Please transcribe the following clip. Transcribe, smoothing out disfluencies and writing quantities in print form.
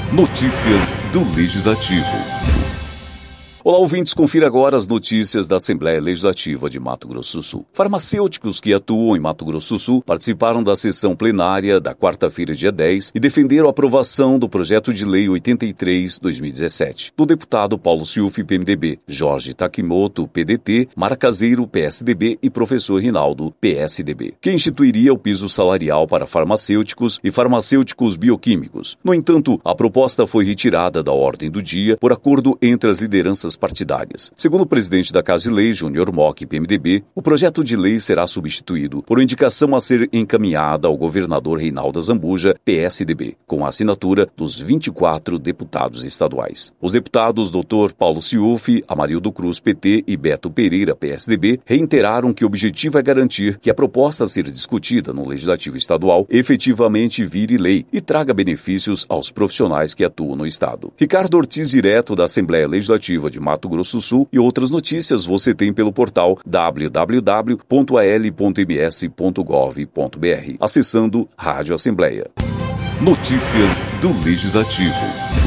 Notícias do Legislativo. Olá, ouvintes, confira agora as notícias da Assembleia Legislativa de Mato Grosso do Sul. Farmacêuticos que atuam em Mato Grosso do Sul participaram da sessão plenária da quarta-feira, dia 10, e defenderam a aprovação do projeto de lei 83/2017, do deputado Paulo Ciuffi, PMDB, Jorge Takimoto, PDT, Mara Caseiro, PSDB e professor Rinaldo, PSDB, que instituiria o piso salarial para farmacêuticos e farmacêuticos bioquímicos. No entanto, a proposta foi retirada da ordem do dia por acordo entre as lideranças partidárias. Segundo o presidente da Casa de Lei, Júnior Mock, PMDB, o projeto de lei será substituído por uma indicação a ser encaminhada ao governador Reinaldo Azambuja, PSDB, com a assinatura dos 24 deputados estaduais. Os deputados Dr. Paulo Ciuffi, Amarildo Cruz, PT e Beto Pereira, PSDB, reiteraram que o objetivo é garantir que a proposta a ser discutida no Legislativo Estadual efetivamente vire lei e traga benefícios aos profissionais que atuam no Estado. Ricardo Ortiz, direto da Assembleia Legislativa de Mato Grosso do Sul, e outras notícias você tem pelo portal www.al.ms.gov.br, acessando Rádio Assembleia. Notícias do Legislativo.